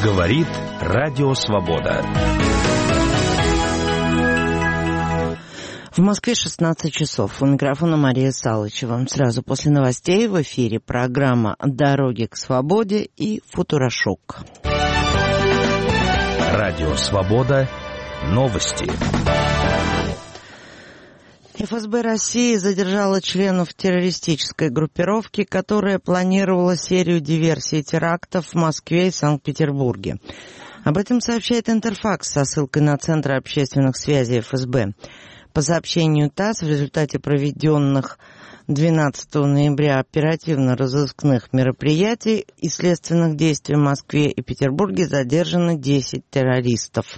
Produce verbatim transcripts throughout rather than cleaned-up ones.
Говорит Радио Свобода. В Москве шестнадцать часов. У микрофона Мария Салычева. Сразу после новостей в эфире программа «Дороги к свободе» и «Футурошок». Радио Свобода. Новости. эф эс бэ России задержала членов террористической группировки, которая планировала серию диверсий и терактов в Москве и Санкт-Петербурге. Об этом сообщает Интерфакс со ссылкой на Центр общественных связей эф эс бэ. По сообщению ТАСС, в результате проведенных двенадцатого ноября оперативно-розыскных мероприятий и следственных действий в Москве и Петербурге задержано десять террористов.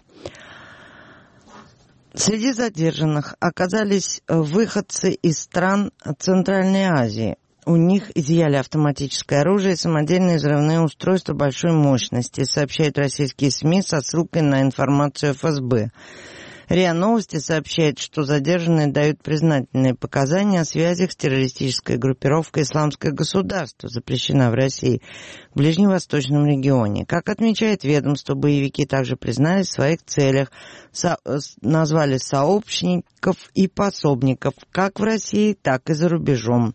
Среди задержанных оказались выходцы из стран Центральной Азии. У них изъяли автоматическое оружие и самодельные взрывные устройства большой мощности, сообщают российские СМИ со ссылкой на информацию эф эс бэ. РИА Новости сообщает, что задержанные дают признательные показания о связях с террористической группировкой «Исламское государство», запрещена в России, в ближневосточном регионе. Как отмечает ведомство, боевики также признались в своих целях, со- назвали сообщников и пособников как в России, так и за рубежом.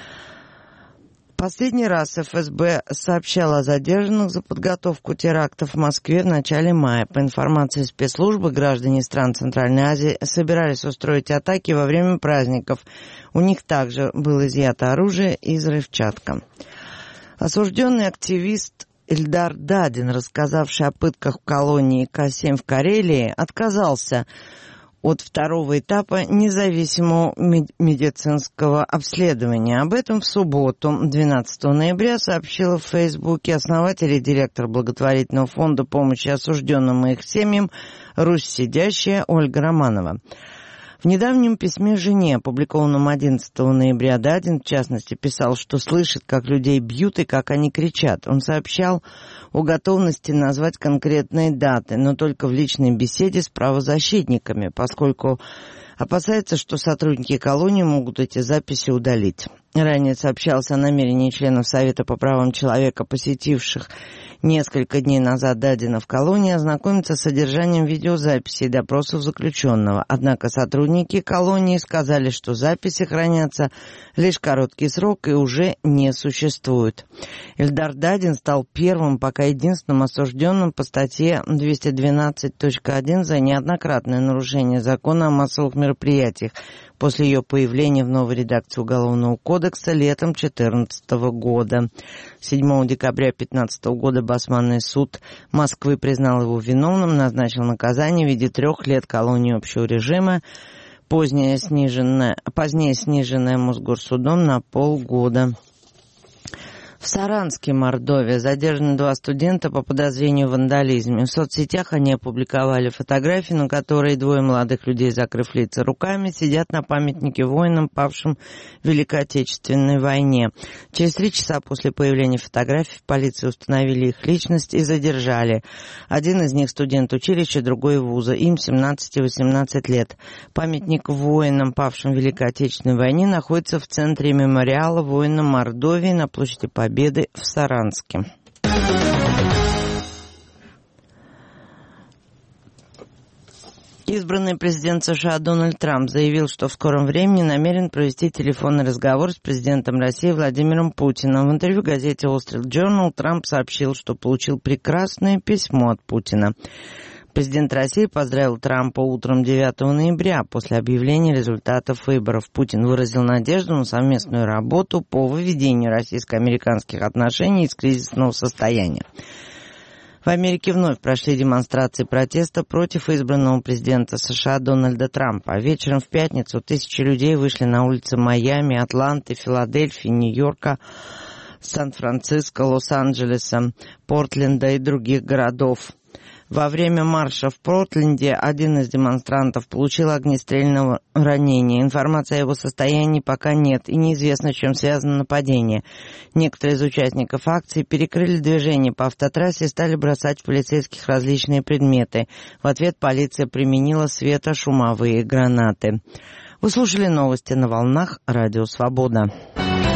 Последний раз эф эс бэ сообщал о задержанных за подготовку терактов в Москве в начале мая. По информации спецслужбы, граждане стран Центральной Азии собирались устроить атаки во время праздников. У них также было изъято оружие и взрывчатка. Осужденный активист Ильдар Дадин, рассказавший о пытках в колонии Ка семь в Карелии, отказался от второго этапа независимого медицинского обследования. Об этом в субботу, двенадцатого ноября, сообщила в Фейсбуке основатель и директор благотворительного фонда помощи осужденным и их семьям «Русь сидящая» Ольга Романова. В недавнем письме жене, опубликованном одиннадцатого ноября, Дадин, в частности, писал, что слышит, как людей бьют и как они кричат. Он сообщал о готовности назвать конкретные даты, но только в личной беседе с правозащитниками, поскольку опасается, что сотрудники колонии могут эти записи удалить. Ранее сообщалось о намерении членов Совета по правам человека, посетивших несколько дней назад Дадина в колонии, ознакомиться с содержанием видеозаписей допросов заключенного. Однако сотрудники колонии сказали, что записи хранятся лишь короткий срок и уже не существуют. Ильдар Дадин стал первым, пока единственным осужденным по статье двести двенадцать точка один за неоднократное нарушение закона о массовых мероприятиях после ее появления в новой редакции Уголовного кодекса летом две тысячи четырнадцатого года. седьмого декабря две тысячи пятнадцатого года Басманный суд Москвы признал его виновным, назначил наказание в виде трех лет колонии общего режима, позднее сниженное, позднее сниженное Мосгорсудом на полгода. В Саранске, Мордовия, задержаны два студента по подозрению в вандализме. В соцсетях они опубликовали фотографии, на которой двое молодых людей, закрыв лица руками, сидят на памятнике воинам, павшим в Великой Отечественной войне. Через три часа после появления фотографий в полиции установили их личность и задержали. Один из них студент училища, другой вуза. Им семнадцать и восемнадцать лет. Памятник воинам, павшим в Великой Отечественной войне, находится в центре мемориала воинам Мордовии на площади Победы Победы в Саранске. Избранный президент США Дональд Трамп заявил, что в скором времени намерен провести телефонный разговор с президентом России Владимиром Путиным. В интервью газете Wall Street Journal Трамп сообщил, что получил прекрасное письмо от Путина. Президент России поздравил Трампа утром девятого ноября после объявления результатов выборов. Путин выразил надежду на совместную работу по выведению российско-американских отношений из кризисного состояния. В Америке вновь прошли демонстрации протеста против избранного президента США Дональда Трампа. Вечером в пятницу тысячи людей вышли на улицы Майами, Атланты, Филадельфии, Нью-Йорка, Сан-Франциско, Лос-Анджелеса, Портленда и других городов. Во время марша в Портленде один из демонстрантов получил огнестрельное ранение. Информации о его состоянии пока нет, и неизвестно, с чем связано нападение. Некоторые из участников акции перекрыли движение по автотрассе и стали бросать в полицейских различные предметы. В ответ полиция применила светошумовые гранаты. Вы слушали новости на волнах Радио Свобода.